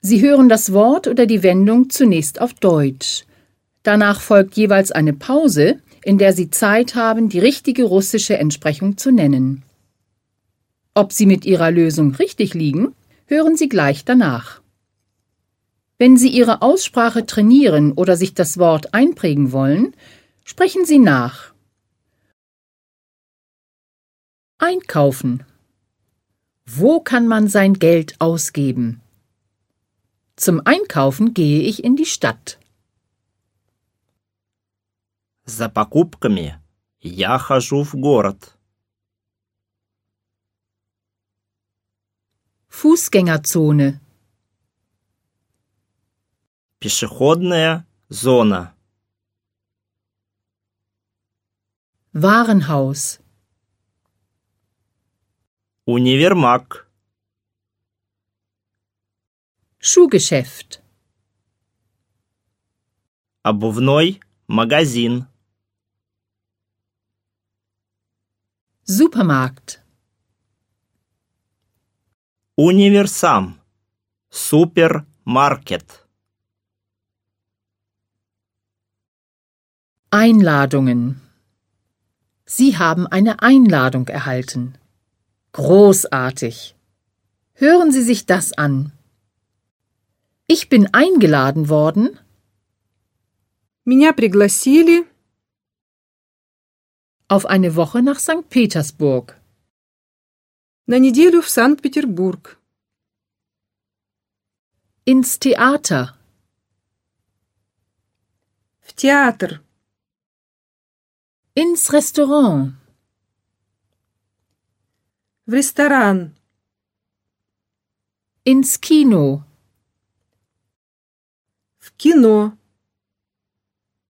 Sie hören das Wort oder die Wendung zunächst auf Deutsch. Danach folgt jeweils eine Pause, in der Sie Zeit haben, die richtige russische Entsprechung zu nennen. Ob Sie mit Ihrer Lösung richtig liegen, hören Sie gleich danach. Wenn Sie Ihre Aussprache trainieren oder sich das Wort einprägen wollen, sprechen Sie nach. Einkaufen. Wo kann man sein Geld ausgeben? Zum Einkaufen gehe ich in die Stadt. За покупками я хожу в город. Fußgängerzone. Пешеходная зона. Warenhaus. Универмаг. Schuhgeschäft. Обувной магазин. Supermarkt. Универсам. Супермаркет. Einladungen. Sie haben eine Einladung erhalten. Großartig. Hören Sie sich das an. Ich bin eingeladen worden. Меня пригласили Auf eine Woche nach St. Petersburg. на неделю в Санкт-Петербург, Ins Theater. в театр, Ins Restaurant. в ресторан, Ins Kino. в кино,